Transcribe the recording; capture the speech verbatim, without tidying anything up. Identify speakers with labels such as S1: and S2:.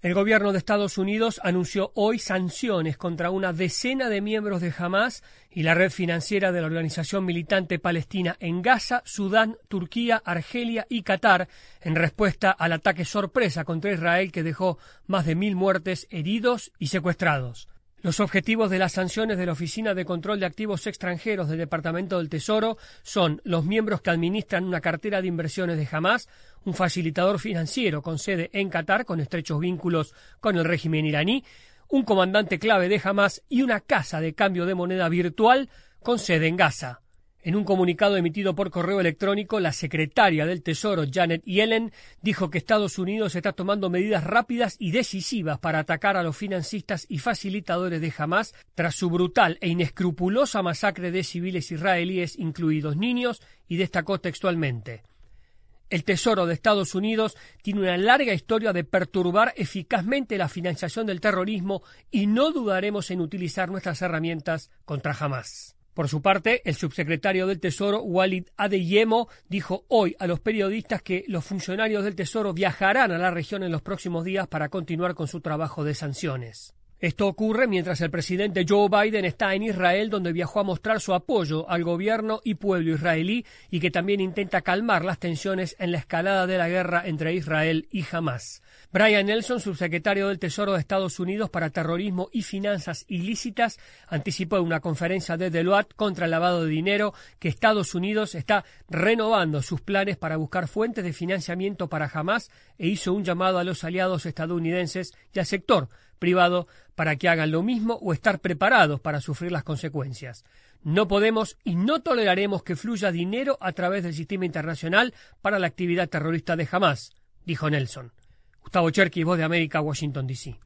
S1: El gobierno de Estados Unidos anunció hoy sanciones contra una decena de miembros de Hamás y la red financiera de la organización militante palestina en Gaza, Sudán, Turquía, Argelia y Qatar, en respuesta al ataque sorpresa contra Israel que dejó más de mil muertes, heridos y secuestrados. Los objetivos de las sanciones de la Oficina de Control de Activos Extranjeros del Departamento del Tesoro son los miembros que administran una cartera de inversiones de Hamás, un facilitador financiero con sede en Qatar, con estrechos vínculos con el régimen iraní, un comandante clave de Hamás y una casa de cambio de moneda virtual con sede en Gaza. En un comunicado emitido por correo electrónico, la secretaria del Tesoro, Janet Yellen, dijo que Estados Unidos está tomando medidas rápidas y decisivas para atacar a los financistas y facilitadores de Hamás tras su brutal e inescrupulosa masacre de civiles israelíes, incluidos niños, y destacó textualmente: el Tesoro de Estados Unidos tiene una larga historia de perturbar eficazmente la financiación del terrorismo y no dudaremos en utilizar nuestras herramientas contra Hamás. Por su parte, el subsecretario del Tesoro, Walid Adeyemo, dijo hoy a los periodistas que los funcionarios del Tesoro viajarán a la región en los próximos días para continuar con su trabajo de sanciones. Esto ocurre mientras el presidente Joe Biden está en Israel, donde viajó a mostrar su apoyo al gobierno y pueblo israelí y que también intenta calmar las tensiones en la escalada de la guerra entre Israel y Hamás. Brian Nelson, subsecretario del Tesoro de Estados Unidos para Terrorismo y Finanzas Ilícitas, anticipó en una conferencia de Deloitte contra el lavado de dinero que Estados Unidos está renovando sus planes para buscar fuentes de financiamiento para Hamás e hizo un llamado a los aliados estadounidenses y al sector privado para que hagan lo mismo o estar preparados para sufrir las consecuencias. No podemos y no toleraremos que fluya dinero a través del sistema internacional para la actividad terrorista de Hamás, dijo Nelson. Gustavo Cherkis, Voz de América, Washington, D C